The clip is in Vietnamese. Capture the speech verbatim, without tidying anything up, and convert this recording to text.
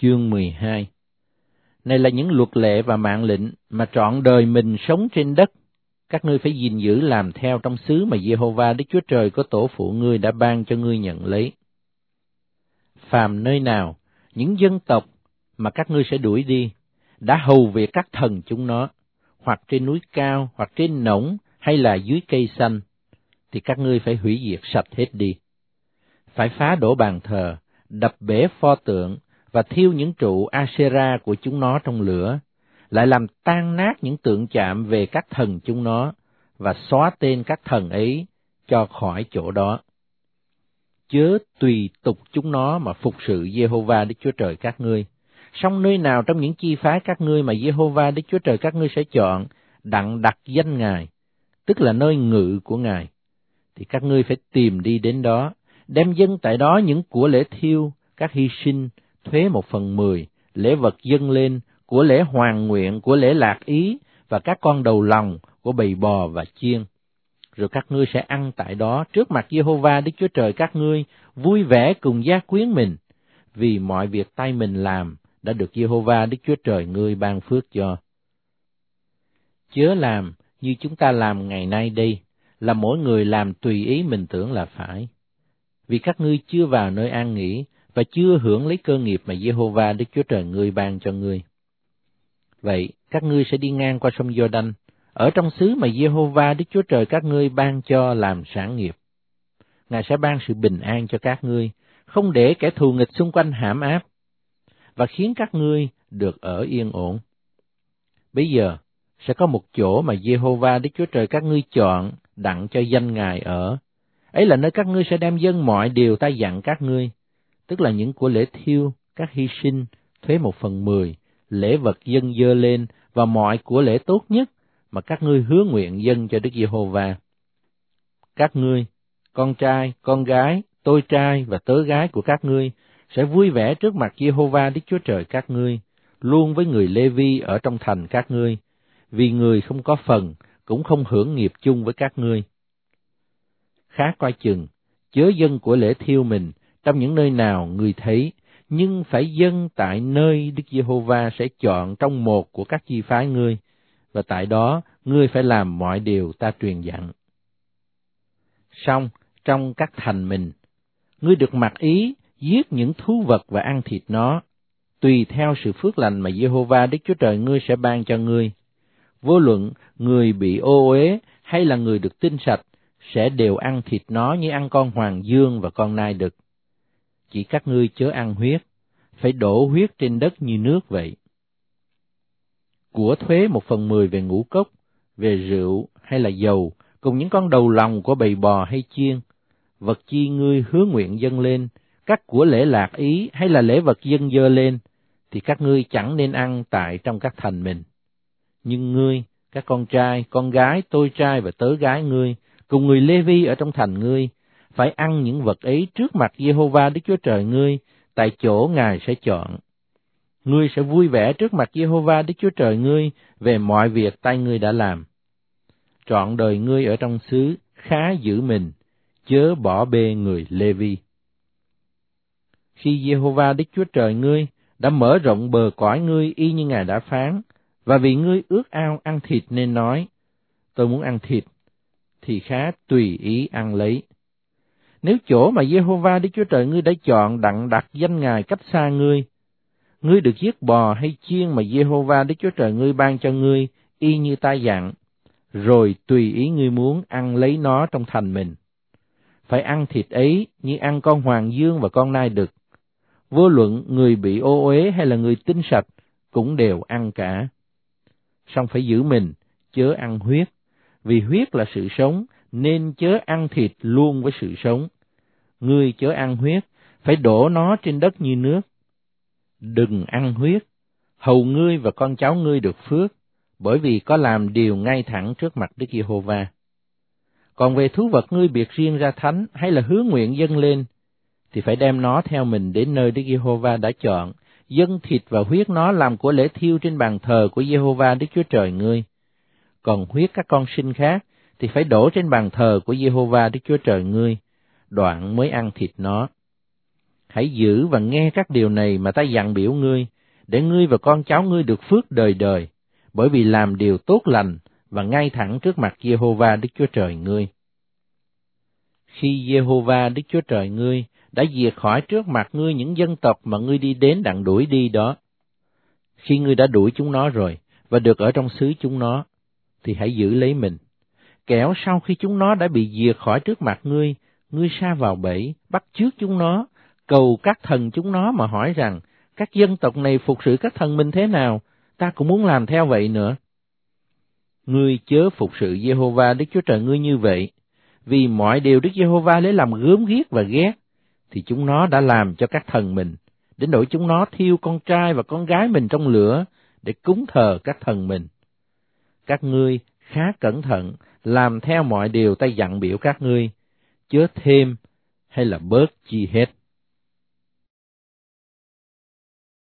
Chương mười hai. Này là những luật lệ và mạng lệnh mà trọn đời mình sống trên đất, các ngươi phải gìn giữ làm theo trong xứ mà Giê-hô-va Đức Chúa Trời của tổ phụ ngươi đã ban cho ngươi nhận lấy. Phàm nơi nào, những dân tộc mà các ngươi sẽ đuổi đi, đã hầu việc các thần chúng nó, hoặc trên núi cao, hoặc trên nỗng, hay là dưới cây xanh, thì các ngươi phải hủy diệt sạch hết đi. Phải phá đổ bàn thờ, đập bể pho tượng, và thiêu những trụ Asera của chúng nó trong lửa, lại làm tan nát những tượng chạm về các thần chúng nó, và xóa tên các thần ấy cho khỏi chỗ đó. Chớ tùy tục chúng nó mà phục sự Giê-hô-va Đức Chúa Trời các ngươi. Song nơi nào trong những chi phái các ngươi mà Giê-hô-va Đức Chúa Trời các ngươi sẽ chọn, đặng đặt danh Ngài, tức là nơi ngự của Ngài, thì các ngươi phải tìm đi đến đó, đem dâng tại đó những của lễ thiêu, các hy sinh, thuế một phần mười, lễ vật dâng lên, của lễ hoàn nguyện, của lễ lạc ý, và các con đầu lòng của bầy bò và chiên. Rồi các ngươi sẽ ăn tại đó trước mặt Giê-hô-va Đức Chúa Trời các ngươi, vui vẻ cùng gia quyến mình, vì mọi việc tay mình làm đã được Giê-hô-va Đức Chúa Trời ngươi ban phước cho. Chớ làm như chúng ta làm ngày nay đây, là mỗi người làm tùy ý mình tưởng là phải, vì các ngươi chưa vào nơi an nghỉ và chưa hưởng lấy cơ nghiệp mà Giê-hô-va Đức Chúa Trời ngươi ban cho ngươi. Vậy các ngươi sẽ đi ngang qua sông Giô-đanh, ở trong xứ mà Giê-hô-va Đức Chúa Trời các ngươi ban cho làm sản nghiệp. Ngài sẽ ban sự bình an cho các ngươi, không để kẻ thù nghịch xung quanh hãm áp, và khiến các ngươi được ở yên ổn. Bây giờ sẽ có một chỗ mà Giê-hô-va Đức Chúa Trời các ngươi chọn đặng cho danh Ngài ở. Ấy là nơi các ngươi sẽ đem dâng mọi điều ta dặn các ngươi, tức là những của lễ thiêu, các hy sinh, thuế một phần mười, lễ vật dâng dơ lên, và mọi của lễ tốt nhất mà các ngươi hứa nguyện dâng cho Đức Giê-hô-va. Các ngươi, con trai, con gái, tôi trai và tớ gái của các ngươi sẽ vui vẻ trước mặt Giê-hô-va Đức Chúa Trời các ngươi, luôn với người Lê-vi ở trong thành các ngươi, vì người không có phần, cũng không hưởng nghiệp chung với các ngươi. Khá coi chừng, chớ dâng của lễ thiêu mình trong những nơi nào người thấy, nhưng phải dâng tại nơi Đức Giê-hô-va sẽ chọn trong một của các chi phái ngươi, và tại đó ngươi phải làm mọi điều ta truyền dặn. Song trong các thành mình, ngươi được mặc ý giết những thú vật và ăn thịt nó, tùy theo sự phước lành mà Giê-hô-va Đức Chúa Trời ngươi sẽ ban cho ngươi. Vô luận người bị ô uế hay là người được tinh sạch, sẽ đều ăn thịt nó như ăn con hoàng dương và con nai đực. Chỉ các ngươi chớ ăn huyết, phải đổ huyết trên đất như nước vậy. Của thuế một phần mười về ngũ cốc, về rượu hay là dầu, cùng những con đầu lòng của bầy bò hay chiên, vật chi ngươi hứa nguyện dâng lên, các của lễ lạc ý hay là lễ vật dâng dơ lên, thì các ngươi chẳng nên ăn tại trong các thành mình. Nhưng ngươi, các con trai, con gái, tôi trai và tớ gái ngươi, cùng người Lê-vi ở trong thành ngươi, phải ăn những vật ấy trước mặt Giê-hô-va Đức Chúa Trời ngươi, tại chỗ Ngài sẽ chọn. Ngươi sẽ vui vẻ trước mặt Giê-hô-va Đức Chúa Trời ngươi về mọi việc tay ngươi đã làm. Trọn đời ngươi ở trong xứ khá giữ mình, chớ bỏ bê người Lê-vi. Khi Giê-hô-va Đức Chúa Trời ngươi đã mở rộng bờ cõi ngươi y như Ngài đã phán, và vì ngươi ước ao ăn thịt nên nói, tôi muốn ăn thịt, thì khá tùy ý ăn lấy. Nếu chỗ mà Giê-hô-va Đức Chúa Trời ngươi đã chọn đặng đặt danh Ngài cách xa ngươi, ngươi được giết bò hay chiên mà Giê-hô-va Đức Chúa Trời ngươi ban cho ngươi, y như ta dặn, rồi tùy ý ngươi muốn ăn lấy nó trong thành mình. Phải ăn thịt ấy như ăn con hoàng dương và con nai đực. Vô luận người bị ô uế hay là người tinh sạch, cũng đều ăn cả. Song phải giữ mình, chớ ăn huyết, vì huyết là sự sống, nên chớ ăn thịt luôn với sự sống. Ngươi chớ ăn huyết, phải đổ nó trên đất như nước. Đừng ăn huyết, hầu ngươi và con cháu ngươi được phước, bởi vì có làm điều ngay thẳng trước mặt Đức Giê-hô-va. Còn về thú vật ngươi biệt riêng ra thánh hay là hứa nguyện dâng lên, thì phải đem nó theo mình đến nơi Đức Giê-hô-va đã chọn, dâng thịt và huyết nó làm của lễ thiêu trên bàn thờ của Giê-hô-va Đức Chúa Trời ngươi. Còn huyết các con sinh khác thì phải đổ trên bàn thờ của Giê-hô-va Đức Chúa Trời ngươi, đoạn mới ăn thịt nó. Hãy giữ và nghe các điều này mà ta dặn biểu ngươi, để ngươi và con cháu ngươi được phước đời đời, bởi vì làm điều tốt lành và ngay thẳng trước mặt Giê-hô-va Đức Chúa Trời ngươi. Khi Giê-hô-va Đức Chúa Trời ngươi đã diệt khỏi trước mặt ngươi những dân tộc mà ngươi đi đến đặng đuổi đi đó, khi ngươi đã đuổi chúng nó rồi và được ở trong xứ chúng nó, thì hãy giữ lấy mình. Kẻo sau khi chúng nó đã bị diệt khỏi trước mặt ngươi, ngươi sa vào bẫy, bắt chước chúng nó, cầu các thần chúng nó mà hỏi rằng, các dân tộc này phục sự các thần mình thế nào, ta cũng muốn làm theo vậy nữa. Ngươi chớ phục sự Giê-hô-va Đức Chúa Trời ngươi như vậy, vì mọi điều Đức Giê-hô-va lấy làm gớm ghiếc và ghét, thì chúng nó đã làm cho các thần mình, đến nỗi chúng nó thiêu con trai và con gái mình trong lửa để cúng thờ các thần mình. Các ngươi khá cẩn thận, làm theo mọi điều ta dặn biểu các ngươi, chớ thêm hay là bớt chi hết.